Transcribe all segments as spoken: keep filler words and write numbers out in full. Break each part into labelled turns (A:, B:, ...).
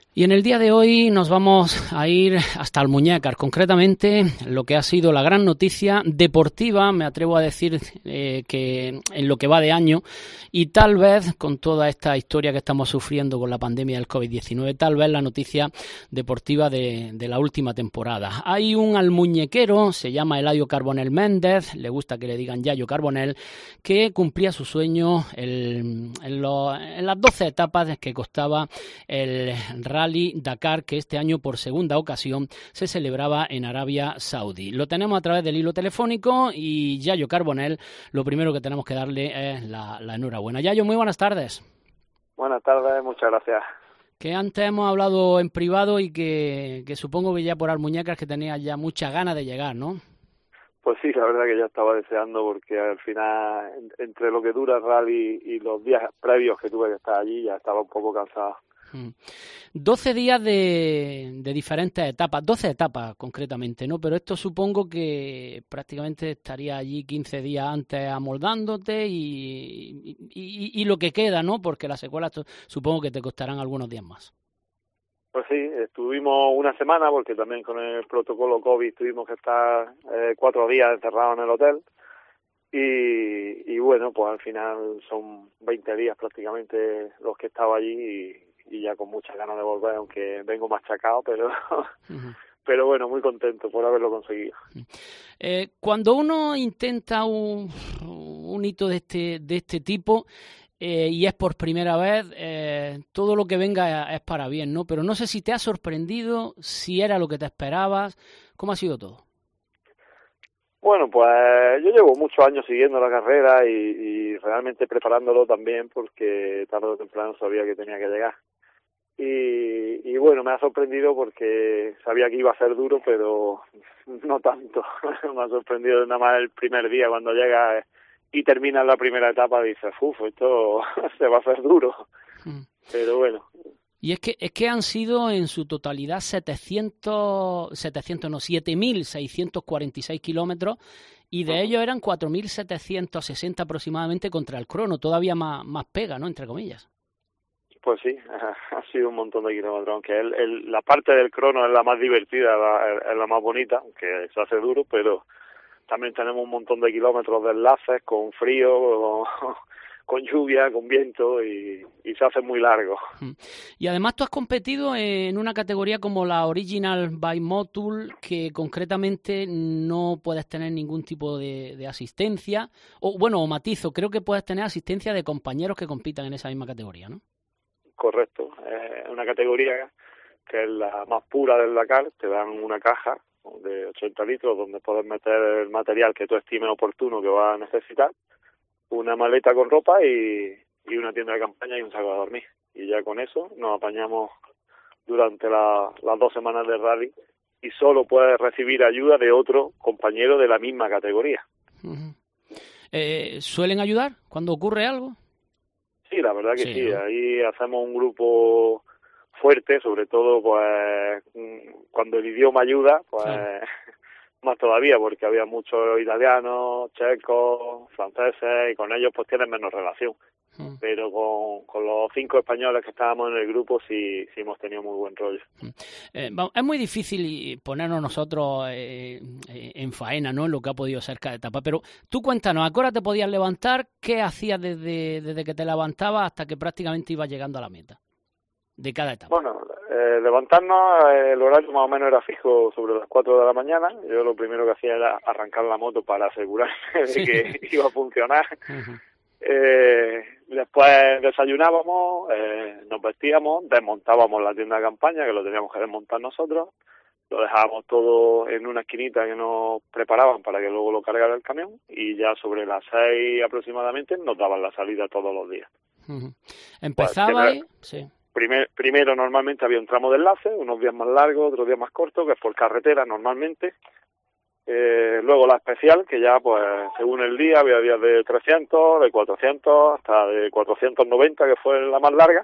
A: Y en el día de hoy nos vamos a ir hasta Almuñécar, concretamente lo que ha sido la gran noticia deportiva, me atrevo a decir eh, que en lo que va de año, y tal vez con toda esta historia que estamos sufriendo con la pandemia del covid diecinueve, tal vez la noticia deportiva de, de la última temporada. Hay un almuñequero, se llama Eladio Carbonell Méndez, le gusta que le digan Yayo Carbonell, que cumplía su sueño el, en, lo, en las doce etapas que costaba el Rally Dakar, que este año por segunda ocasión se celebraba en Arabia Saudí. Lo tenemos a través del hilo telefónico y Yayo Carbonell, lo primero que tenemos que darle es la, la enhorabuena. Yayo, muy buenas tardes.
B: Buenas tardes, muchas gracias.
A: Que antes hemos hablado en privado y que, que supongo que ya por Almuñécar que tenías ya muchas ganas de llegar, ¿no?
B: Pues sí, la verdad que ya estaba deseando porque al final, entre lo que dura el rally y los días previos que tuve que estar allí, ya estaba un poco cansado.
A: doce días de, de diferentes etapas, doce etapas concretamente, ¿no? Pero esto supongo que prácticamente estaría allí quince días antes amoldándote y, y, y, y lo que queda, ¿no? Porque las secuelas supongo que te costarán algunos días más.
B: Pues sí, estuvimos una semana porque también con el protocolo COVID tuvimos que estar eh, cuatro días encerrados en el hotel y, y bueno, pues al final son veinte días prácticamente los que he estado allí y y ya con muchas ganas de volver, aunque vengo machacado, pero uh-huh. pero bueno, muy contento por haberlo conseguido.
A: Eh, cuando uno intenta un, un hito de este de este tipo eh, y es por primera vez, eh, todo lo que venga es para bien, ¿no? Pero no sé si te ha sorprendido, si era lo que te esperabas, ¿cómo ha sido todo?
B: Bueno, pues yo llevo muchos años siguiendo la carrera y, y realmente preparándolo también porque tarde o temprano sabía que tenía que llegar. Y, y bueno, me ha sorprendido porque sabía que iba a ser duro, pero no tanto. Me ha sorprendido nada más el primer día cuando llega y termina la primera etapa, dices, uff, esto se va a hacer duro. Mm. Pero bueno.
A: Y es que es que han sido en su totalidad setecientos, setecientos no, siete mil seiscientos cuarenta y seis kilómetros y de uh-huh. ellos eran cuatro mil setecientos sesenta aproximadamente contra el crono, todavía más, más pega, ¿no? Entre comillas.
B: Pues sí, ha sido un montón de kilómetros, aunque el, el, la parte del crono es la más divertida, la, es la más bonita, aunque se hace duro, pero también tenemos un montón de kilómetros de enlaces con frío, con, con lluvia, con viento y, y se hace muy largo.
A: Y además tú has competido en una categoría como la Original Bimotul, que concretamente no puedes tener ningún tipo de, de asistencia, o bueno, o matizo, creo que puedes tener asistencia de compañeros que compitan en esa misma categoría, ¿no?
B: Correcto, es eh, una categoría que es la más pura del Dakar, te dan una caja de ochenta litros donde puedes meter el material que tú estimes oportuno que vas a necesitar, una maleta con ropa y, y una tienda de campaña y un saco de dormir. Y ya con eso nos apañamos durante la, las dos semanas de rally y solo puedes recibir ayuda de otro compañero de la misma categoría.
A: Uh-huh. Eh, ¿Suelen ayudar cuando ocurre algo?
B: Sí, la verdad que sí,
A: sí ¿no?
B: Ahí hacemos un grupo fuerte, sobre todo pues cuando el idioma ayuda, pues claro. Más todavía, porque había muchos italianos, checos, franceses, y con ellos pues tienen menos relación. Mm. Pero con, con los cinco españoles que estábamos en el grupo sí, sí hemos tenido muy buen rollo.
A: Eh, es muy difícil ponernos nosotros eh, en faena, ¿no? En lo que ha podido ser cada etapa, pero tú cuéntanos, ¿a qué hora te podías levantar? ¿Qué hacías desde, desde que te levantabas hasta que prácticamente ibas llegando a la meta de cada etapa?
B: Bueno, eh, levantarnos, eh, el horario más o menos era fijo sobre las cuatro de la mañana. Yo lo primero que hacía era arrancar la moto para asegurarme de sí. que iba a funcionar. Uh-huh. Eh, después desayunábamos, eh, nos vestíamos, desmontábamos la tienda de campaña, que lo teníamos que desmontar nosotros, lo dejábamos todo en una esquinita que nos preparaban para que luego lo cargara el camión y ya sobre las seis aproximadamente nos daban la salida todos los días.
A: Uh-huh. ¿Empezaba ahí?
B: Pues,
A: sí.
B: Primer, primero normalmente había un tramo de enlace, unos días más largos, otros días más cortos, que es por carretera normalmente. Eh, luego la especial, que ya pues según el día había días de trescientos, de cuatrocientos, hasta de cuatrocientos noventa, que fue la más larga.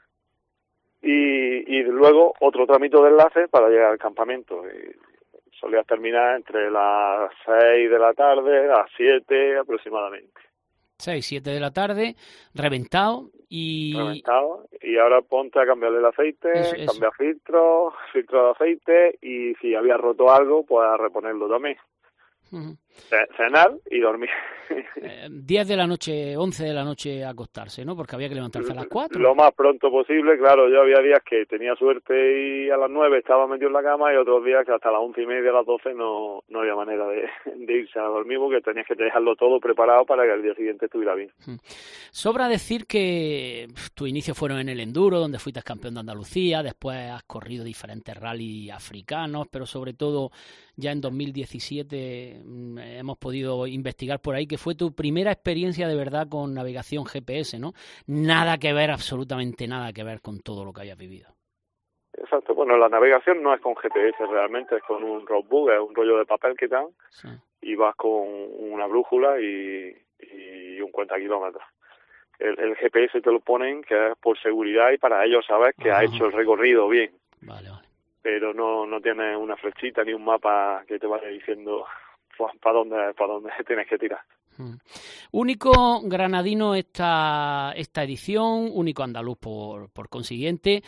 B: Y, y luego otro tramito de enlace para llegar al campamento. Y solía terminar entre las seis de la tarde a las siete aproximadamente.
A: seis, siete de la tarde, reventado y...
B: Reventado, y ahora ponte a cambiarle el aceite,
A: Eso, eso.
B: cambiar filtros, filtro de aceite, y si había roto algo, pues a reponerlo también.
A: Uh-huh.
B: Cenar y dormir.
A: Eh, diez de la noche, once de la noche a acostarse, ¿no? Porque había que levantarse a las cuatro.
B: Lo más pronto posible, claro. Yo había días que tenía suerte y a las nueve estaba metido en la cama, y otros días que hasta las once y media, a las doce no, no había manera de, de irse a dormir, porque tenías que dejarlo todo preparado para que al día siguiente estuviera bien.
A: Sobra decir que tus inicios fueron en el enduro, donde fuiste campeón de Andalucía, después has corrido diferentes rallies africanos, pero sobre todo ya en dos mil diecisiete hemos podido investigar por ahí que fue tu primera experiencia de verdad con navegación G P S, ¿no? Nada que ver, absolutamente nada que ver con todo lo que habías vivido.
B: Exacto. Bueno, la navegación no es con G P S realmente, es con un roadbook, es un rollo de papel que te dan, sí. Y vas con una brújula y, y un cuenta kilómetros. El, el G P S te lo ponen que es por seguridad y para ellos saber que Ajá. ha hecho el recorrido bien.
A: Vale, vale.
B: Pero no no tiene una flechita ni un mapa que te vaya diciendo para dónde para dónde tienes que tirar.
A: Hmm. Único granadino esta esta edición, único andaluz por por consiguiente,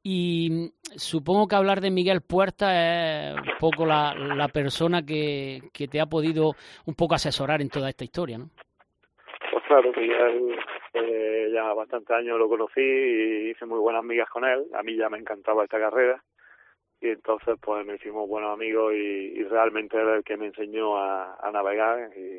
A: y supongo que hablar de Miguel Puerta es un poco la, la persona que, que te ha podido un poco asesorar en toda esta historia, ¿no?
B: Pues claro, Miguel eh, ya bastante años lo conocí y hice muy buenas amigas con él. A mí ya me encantaba esta carrera. Y entonces pues nos hicimos buenos amigos y, y realmente era el que me enseñó a, a navegar y,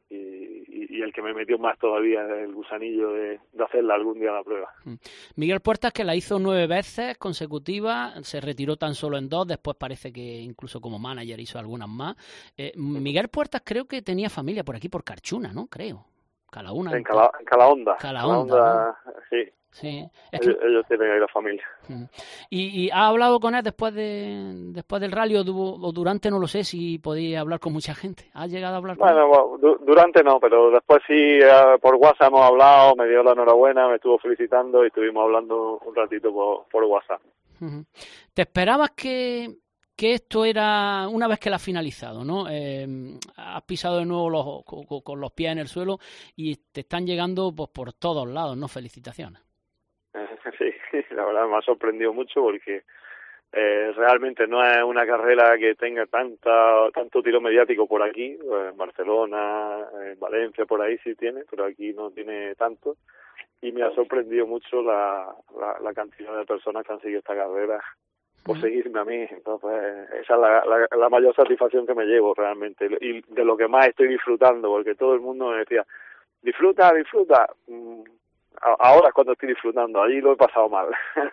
B: y, y el que me metió más todavía el gusanillo de, de hacerla algún día la prueba.
A: Miguel Puertas, que la hizo nueve veces consecutivas, se retiró tan solo en dos, después parece que incluso como manager hizo algunas más. Eh, Miguel Puertas creo que tenía familia por aquí, por Carchuna, ¿no? Creo. Calahuna.
B: En, Cala, en Calahonda.
A: Calahonda,
B: Calahonda, ¿no? Sí.
A: Sí,
B: es que... ellos, ellos tienen ahí la familia.
A: ¿Y, y ha hablado con él después de después del rally o, o durante? No lo sé si podía hablar con mucha gente. ¿Ha llegado a hablar con
B: bueno,
A: él?
B: Bueno, du durante no, pero después sí, eh, por WhatsApp hemos hablado, me dio la enhorabuena, me estuvo felicitando y estuvimos hablando un ratito por, por WhatsApp.
A: Uh-huh. ¿Te esperabas que, que esto era, una vez que la has finalizado, ¿no? Eh, has pisado de nuevo los, con, con los pies en el suelo y te están llegando pues por todos lados, ¿no? Felicitaciones.
B: Sí, la verdad me ha sorprendido mucho porque eh, realmente no es una carrera que tenga tanta tanto tiro mediático por aquí. En Barcelona, en Valencia, por ahí sí tiene, pero aquí no tiene tanto. Y me ha sorprendido mucho la, la, la cantidad de personas que han seguido esta carrera por seguirme a mí. Entonces, esa es la, la, la mayor satisfacción que me llevo realmente y de lo que más estoy disfrutando, porque todo el mundo me decía, disfruta, disfruta. Ahora es cuando estoy disfrutando, allí lo he pasado mal.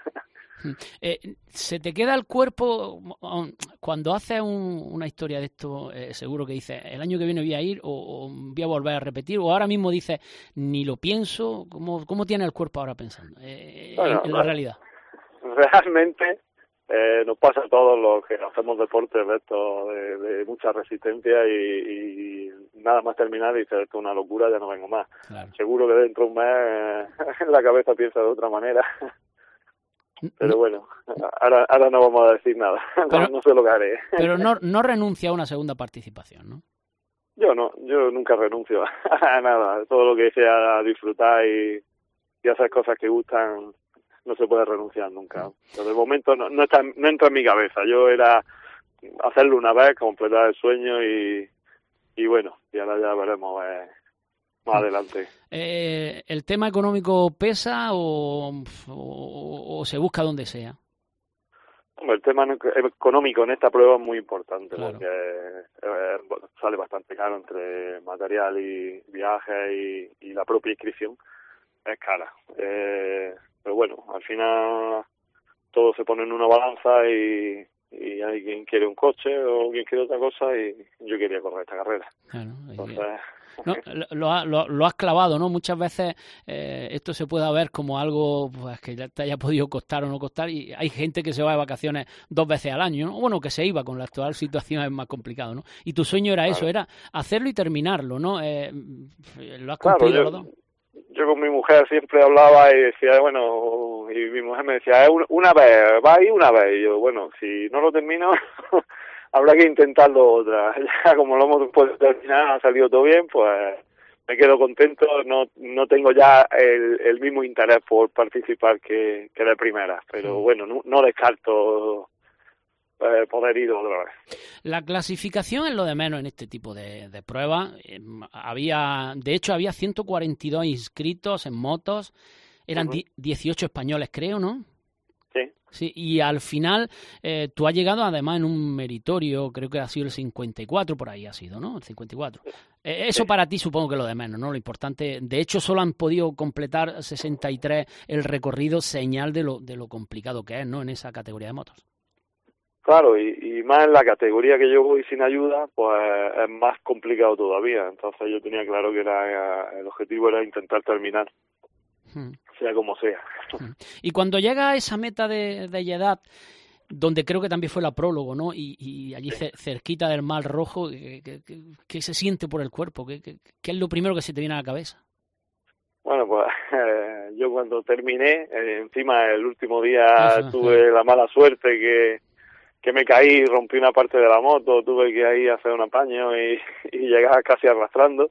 A: eh, ¿Se te queda el cuerpo cuando haces un, una historia de esto? Eh, seguro que dices, el año que viene voy a ir o, o voy a volver a repetir, o ahora mismo dices, ni lo pienso. ¿Cómo, cómo tiene el cuerpo ahora pensando eh, bueno, en, en la realidad?
B: Realmente eh, nos pasa a todos los que hacemos deportes de esto, de, de mucha resistencia y, y nada más terminar y dices, esto es una locura, ya no vengo más. Claro. Seguro que dentro de un mes eh, la cabeza piensa de otra manera. Pero bueno, ahora, ahora no vamos a decir nada, pero, no sé lo que haré.
A: Pero no, no renuncia a una segunda participación, ¿no?
B: Yo no, yo nunca renuncio a nada, todo lo que sea disfrutar y, y hacer cosas que gustan, no se puede renunciar nunca. Pero de momento no, no, está, no entra en mi cabeza, yo era hacerlo una vez, completar el sueño y, y bueno, y ahora ya veremos eh, más adelante.
A: Eh, ¿El tema económico pesa o, o, o se busca donde sea?
B: El tema económico en esta prueba es muy importante, claro. Porque eh, bueno, sale bastante caro entre material y viajes y, y la propia inscripción es cara. Eh, pero bueno, al final todo se pone en una balanza y, y hay quien quiere un coche o quien quiere otra cosa y yo quería correr esta carrera.
A: Claro,
B: entonces...
A: No, lo, lo, lo has clavado, ¿no? Muchas veces eh, esto se puede ver como algo pues, que ya te haya podido costar o no costar, y hay gente que se va de vacaciones dos veces al año, ¿no? Bueno, que se iba, con la actual situación es más complicado, ¿no? Y tu sueño era claro. Eso, era hacerlo y terminarlo, ¿no? Eh, ¿Lo has cumplido
B: claro, yo,
A: los dos?
B: Yo con mi mujer siempre hablaba y decía, bueno, y mi mujer me decía, una vez, va ahí una vez, y yo, bueno, si no lo termino... habrá que intentarlo otra. Ya como lo hemos podido terminar, ha salido todo bien, pues me quedo contento, no no tengo ya el, el mismo interés por participar que, que de primera, pero bueno, no, no descarto eh, poder ir otra vez.
A: La clasificación es lo de menos en este tipo de, de pruebas. Eh, había, de hecho, había ciento cuarenta y dos inscritos en motos, eran uh-huh. dieciocho españoles, creo, ¿no?
B: Sí.
A: Sí, y al final eh, tú has llegado además en un meritorio, creo que ha sido el cincuenta y cuatro, por ahí ha sido, ¿no? El cincuenta y cuatro. Eh, eso sí. Para ti supongo que es lo de menos, ¿no? Lo importante, de hecho solo han podido completar sesenta y tres el recorrido, señal de lo, de lo complicado que es, ¿no? En esa categoría de motos.
B: Claro, y, y más en la categoría que yo voy sin ayuda, pues es más complicado todavía. Entonces yo tenía claro que era el objetivo era intentar terminar. Hmm. Sea como sea.
A: Y cuando llega a esa meta de, de Jeddah, donde creo que también fue la prólogo, ¿no? Y, y allí sí. cerquita del Mar Rojo, ¿qué, qué, qué, qué se siente por el cuerpo? ¿Qué, qué, ¿Qué es lo primero que se te viene a la cabeza?
B: Bueno, pues eh, yo cuando terminé, eh, encima el último día Eso, tuve sí. la mala suerte que, que me caí y rompí una parte de la moto, tuve que ahí hacer un apaño y, y llegar casi arrastrando.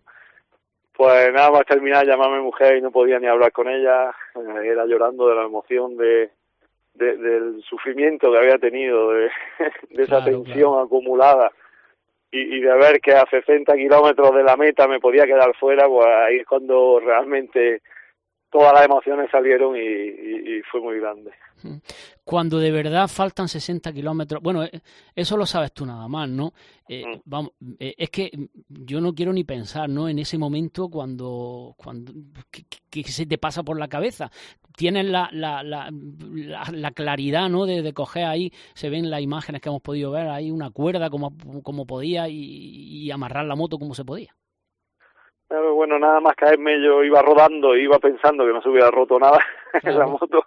B: Pues nada más terminar, llamé a mi mujer y no podía ni hablar con ella, era llorando de la emoción de, de del sufrimiento que había tenido, de, de esa claro, tensión claro. acumulada y, y de ver que a sesenta kilómetros de la meta me podía quedar fuera, pues ahí es cuando realmente todas las emociones salieron y, y, y fue muy grande.
A: Cuando de verdad faltan sesenta kilómetros, bueno, eso lo sabes tú nada más, ¿no? Eh, mm. Vamos, eh, es que yo no quiero ni pensar, ¿no? En ese momento cuando, cuando que, que se te pasa por la cabeza. Tienes la, la, la, la, la claridad, ¿no? De, de coger ahí, se ven las imágenes que hemos podido ver, ahí una cuerda como, como podía y, y amarrar la moto como se podía.
B: Pero bueno, nada más caerme, yo iba rodando, iba pensando que no se hubiera roto nada claro. en la moto.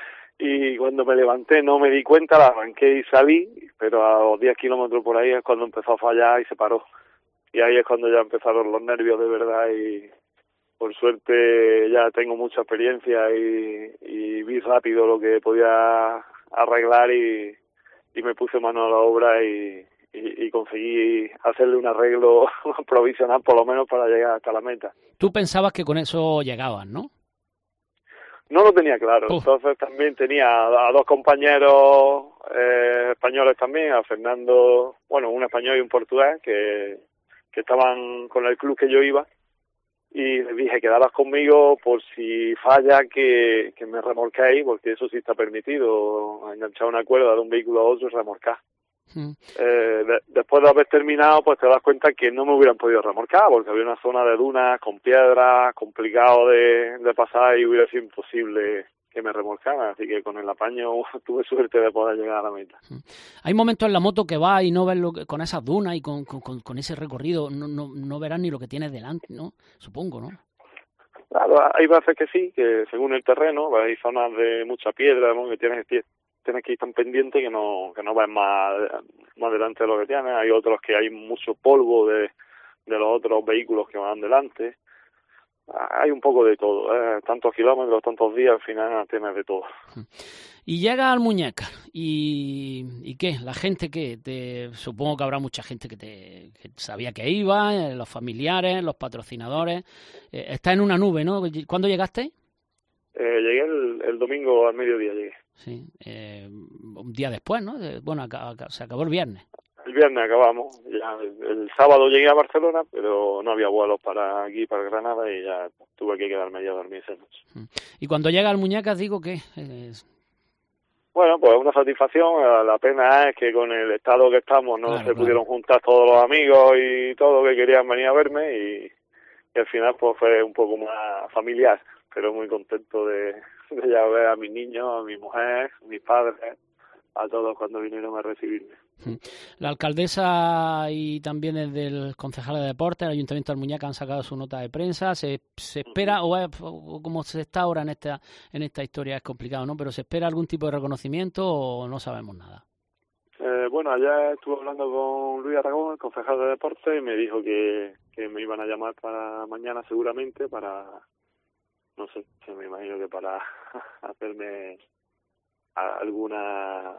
B: Y cuando me levanté no me di cuenta, la arranqué y salí, pero a los diez kilómetros por ahí es cuando empezó a fallar y se paró. Y ahí es cuando ya empezaron los nervios de verdad y por suerte ya tengo mucha experiencia y, y vi rápido lo que podía arreglar y, y me puse mano a la obra y, y, y conseguí hacerle un arreglo provisional por lo menos para llegar hasta la meta.
A: Tú pensabas que con eso llegabas, ¿no?
B: No lo tenía claro, Uf. Entonces también tenía a dos compañeros eh, españoles también, a Fernando, bueno, un español y un portugués, que, que estaban con el club que yo iba, y les dije, quedaros conmigo por si falla que, que me remolquéis, porque eso sí está permitido, enganchar una cuerda de un vehículo a otro y remolcar. Mm. Eh, de, después de haber terminado, pues te das cuenta que no me hubieran podido remolcar, porque había una zona de dunas con piedras, complicado de, de pasar y hubiera sido imposible que me remolcaran, así que con el apaño tuve suerte de poder llegar a la meta.
A: Hay momentos en la moto que va y no ves lo que, con esas dunas y con, con, con ese recorrido, no, no, no verás ni lo que tienes delante, ¿no? Supongo, ¿no?
B: Claro, hay veces que sí, que según el terreno, hay zonas de mucha piedra, ¿no? que tienes que tienes que ir tan pendiente que no que no ves más más delante de lo que tienes. Hay otros que hay mucho polvo de, de los otros vehículos que van delante. Hay un poco de todo, ¿eh? Tantos kilómetros, tantos días, al final tienes de todo.
A: Y llega al Muñécar, ¿y, y qué? La gente que te, supongo que habrá mucha gente que te que sabía que iba, los familiares, los patrocinadores. Eh, está en una nube, ¿no? ¿Cuándo llegaste?
B: Eh, llegué el, el domingo al mediodía, llegué.
A: Sí, eh, un día después, ¿no? Bueno, acá, acá, se acabó el viernes.
B: El viernes acabamos, ya el, el sábado llegué a Barcelona, pero no había vuelos para aquí, para Granada, y ya tuve que quedarme ya a dormir esa noche.
A: Y cuando llega al Muñecas, digo que... Es...
B: Bueno, pues una satisfacción, la pena es que con el estado que estamos no claro, se claro. pudieron juntar todos los amigos y todo que querían venir a verme, y, y al final pues fue un poco más familiar, pero muy contento de... de ya ver a mis niños, a mi mujer, a mis padres, a todos cuando vinieron a recibirme.
A: La alcaldesa y también el del concejal de deportes, el Ayuntamiento del Muñeca han sacado su nota de prensa. Se, se espera, o, es, o como se está ahora en esta en esta historia es complicado, ¿no? Pero ¿se espera algún tipo de reconocimiento o no sabemos nada?
B: Eh, bueno, ayer estuve hablando con Luis Aragón, el concejal de deportes, y me dijo que, que me iban a llamar para mañana seguramente para... no sé, me imagino que para hacerme alguna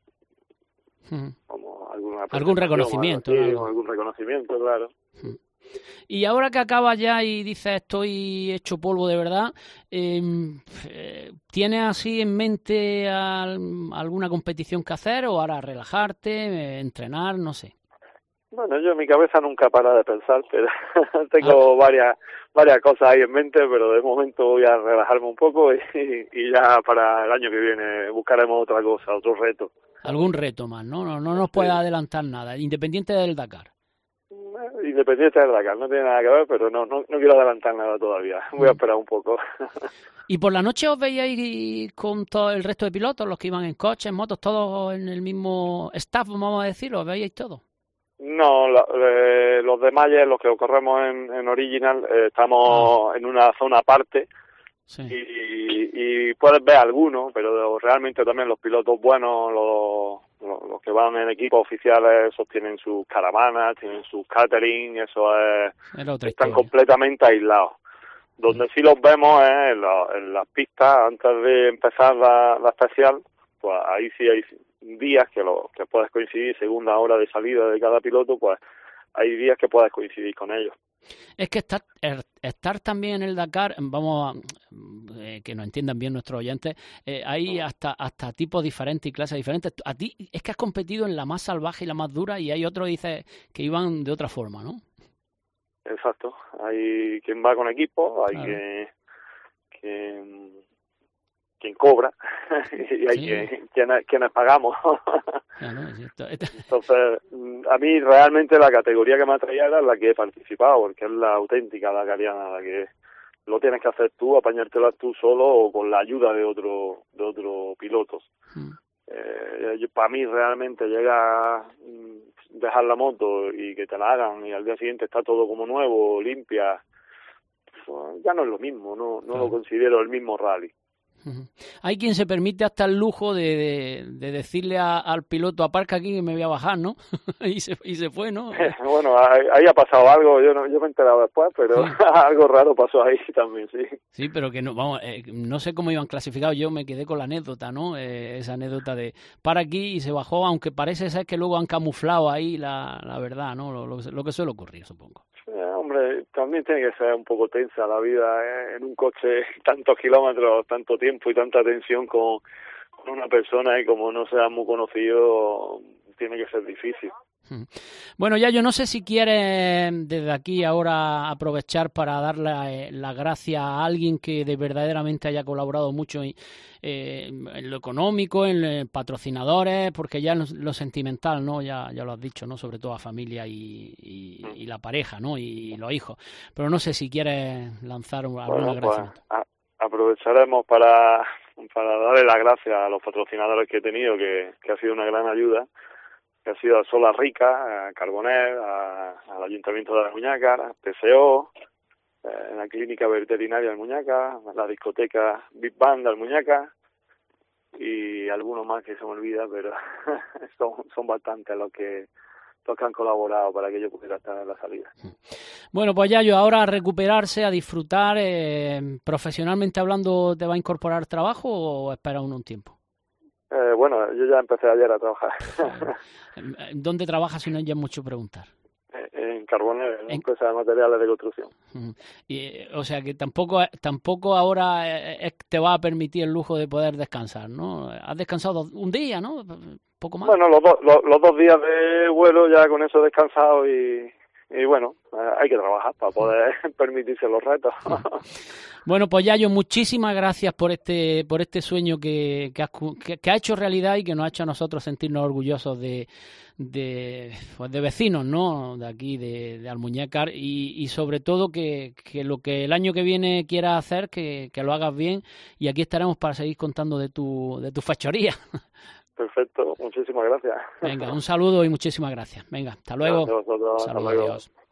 A: uh-huh.
B: como alguna
A: algún reconocimiento,
B: así,
A: ¿no?
B: algún reconocimiento, claro.
A: Uh-huh. Y ahora que acabas ya y dices estoy hecho polvo de verdad, eh, ¿tienes así en mente al, alguna competición que hacer o ahora relajarte, eh, entrenar, no sé?
B: Bueno, yo en mi cabeza nunca para de pensar, pero tengo ah. varias varias cosas ahí en mente, pero de momento voy a relajarme un poco y, y ya para el año que viene buscaremos otra cosa, otro reto.
A: Algún reto más, ¿no? No, no nos puede sí. adelantar nada, independiente del Dakar.
B: Independiente del Dakar, no tiene nada que ver, pero no no, no quiero adelantar nada todavía, voy a esperar un poco.
A: ¿Y por la noche os veíais con todo el resto de pilotos, los que iban en coches, en motos, todos en el mismo staff, vamos a decirlo, os veíais todos?
B: No, la, eh, los de Mayer, los que corremos en, en Original, eh, estamos ah. en una zona aparte sí. y, y puedes ver algunos, pero realmente también los pilotos buenos, los, los, los que van en equipos oficiales, esos tienen sus caravanas, tienen sus catering, eso es, están historia. completamente aislados. Donde sí los vemos es en, la, en las pistas, antes de empezar la, la especial, pues ahí sí hay días que lo que puedes coincidir según la hora de salida de cada piloto, pues hay días que puedes coincidir con ellos.
A: Es que estar, estar también en el Dakar, vamos a, eh, que nos entiendan bien nuestros oyentes, eh, hay hasta hasta tipos diferentes y clases diferentes. A ti es que has competido en la más salvaje y la más dura y hay otros, dices, que iban de otra forma, ¿no?
B: Exacto. Hay quien va con equipo, hay claro. que... que quien cobra y hay sí. quien, quienes, quienes pagamos. Claro, entonces a mí realmente la categoría que me atraía era la que he participado, porque es la auténtica dakariana, la que lo tienes que hacer tú, apañártela tú solo o con la ayuda de otro de otros pilotos. Mm. Eh, yo, para mí realmente llega a dejar la moto y que te la hagan y al día siguiente está todo como nuevo, limpia, pues ya no es lo mismo, no, no claro. lo considero el mismo rally.
A: Hay quien se permite hasta el lujo de, de, de decirle a, al piloto aparca aquí que me voy a bajar, ¿no? y se y se fue, ¿no?
B: Bueno, ahí, ahí ha pasado algo, yo no yo me he enterado después, pero sí. algo raro pasó ahí también, sí.
A: Sí, pero que no, vamos, eh, no sé cómo iban clasificados, yo me quedé con la anécdota, ¿no? Eh, esa anécdota de para aquí y se bajó, aunque parece ser que luego han camuflado ahí la, la verdad, ¿no? Lo, lo, lo que suele ocurrir, supongo.
B: Eh, hombre, también tiene que ser un poco tensa la vida, ¿eh? En un coche tantos kilómetros, tanto tiempo y tanta tensión con, con una persona y como no sea muy conocido, tiene que ser difícil.
A: Bueno, ya yo no sé si quieres desde aquí ahora aprovechar para darle las gracias a alguien que de verdaderamente haya colaborado mucho en, eh, en lo económico, en patrocinadores, porque ya en lo, lo sentimental, ¿no? Ya, ya lo has dicho, ¿no? Sobre todo a familia y, y, y la pareja, ¿no? Y, y los hijos. Pero no sé si quieres lanzar alguna bueno, gracia.
B: Pues, a, aprovecharemos para, para darle las gracias a los patrocinadores que he tenido, que, que ha sido una gran ayuda. Que ha sido a Sola Rica, a Carbonet, a, al Ayuntamiento de Almuñécar, a P C O, eh, en la Clínica Veterinaria de Almuñécar, la discoteca Big Band de Almuñécar y algunos más que se me olvida, pero son, son bastantes los que, los que han colaborado para que yo pudiera estar en la salida.
A: Bueno, pues ya yo ahora a recuperarse, a disfrutar. Eh, profesionalmente hablando, ¿te va a incorporar trabajo o espera uno un tiempo?
B: Eh, bueno, yo ya empecé ayer a trabajar.
A: ¿Dónde trabajas si no hay ya mucho preguntar?
B: En Carbonet, en una empresa de materiales de construcción.
A: Y, o sea que tampoco tampoco ahora es, te va a permitir el lujo de poder descansar, ¿no? Has descansado un día, ¿no? Poco más.
B: Bueno, los, do, los, los dos días de vuelo ya con eso descansado y, y bueno, hay que trabajar para poder permitirse los retos.
A: Bueno, pues Yayo, muchísimas gracias por este por este sueño que, que, has, que, que ha hecho realidad y que nos ha hecho a nosotros sentirnos orgullosos de de, pues de vecinos, ¿no? De aquí, de, de Almuñécar y, y sobre todo que, que lo que el año que viene quieras hacer, que, que lo hagas bien y aquí estaremos para seguir contando de tu de tu fechoría.
B: Perfecto, muchísimas gracias.
A: Venga, un saludo y muchísimas gracias. Venga, hasta luego.
B: Gracias a vosotros, hasta luego.
A: Adiós.